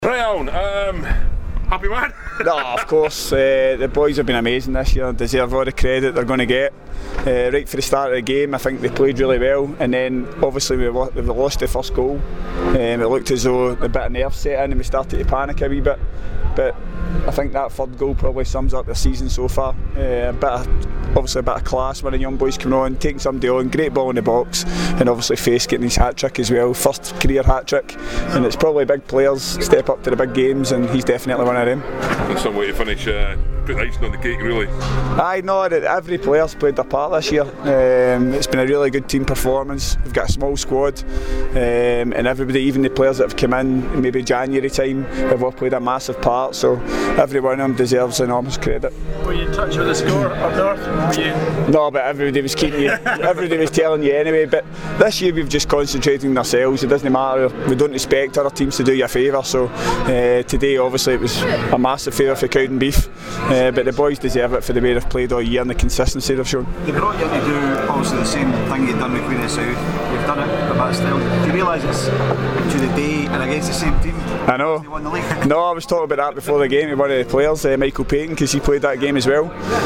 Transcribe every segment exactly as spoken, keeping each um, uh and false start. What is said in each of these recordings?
Right on, um, happy man? No, of course, uh, the boys have been amazing this year, deserve all the credit they're going to get. Uh, right for the start of the game, I think they played really well, and then obviously we, lo- we lost the first goal. Um, it looked as though a bit of nerves set in and we started to panic a wee bit, but I think that third goal probably sums up the season so far. Uh, a bit of, obviously a bit of class when the young boys coming on, taking somebody on, great ball in the box, and obviously Face getting his hat trick as well, first career hat trick, and it's probably big players step up to the big games, and he's definitely one of them. That's some way to finish, uh, put icing on the cake really. I know that every player's played their part this year. Um, it's been a really good team performance. We've got a small squad, um, and everybody, even the players that have come in maybe January time, have all played a massive part, so every one of them deserves enormous credit. Were you in touch with the score up north? Were you? No, but everybody was keeping you, everybody was telling you anyway, but this year we've just concentrated on ourselves. It doesn't matter, we don't expect other teams to do you a favour, so uh, today obviously it was a massive favour for Cowdenbeath, uh, but the boys deserve it for the way they've played all year and the consistency they've shown. They brought you in to do obviously the same thing you'd done with Queen of the South. You've done it with that style. Do you realise it's to the day and against the same team? I know. They won the league. No, I was talking about that before the game with one of the players, uh, Michael Payton, because he played that game as well.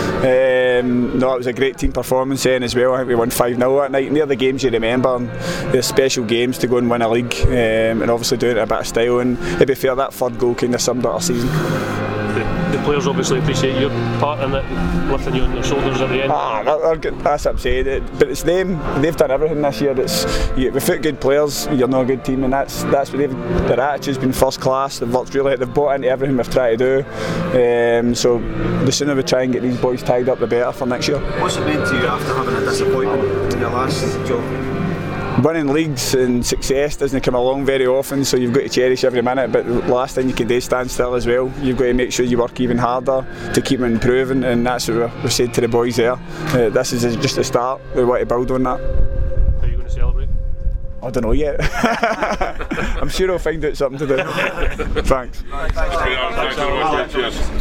Um, no, it was a great team performance then as well. I think we won five nil that night. And they're the games you remember, and they're special games to go and win a league, um, and obviously doing it a bit of style. And to be fair, that third goal kind of summed up our season. The, the players obviously appreciate your part in it, lifting you on their shoulders at the end. Ah, they're good. That's what I'm saying. It, but it's them. They've done everything this year. It's you, without good players, you're not a good team, and that's that's what they've. Their attitude's been first class. They've worked really. They've bought into everything we've tried to do. Um, so the sooner we try and get these boys tied up, the better for next year. What's it meant to you after having a disappointment in your last job? Winning leagues and success doesn't come along very often, so you've got to cherish every minute, but the last thing you can do is stand still as well. You've got to make sure you work even harder to keep improving, and that's what we've said to the boys there. Uh, this is just a start. We want to build on that. How are you going to celebrate? I don't know yet. I'm sure I'll find out something to do. Thanks. Thanks. Thanks. Thanks. Thanks. Cheers.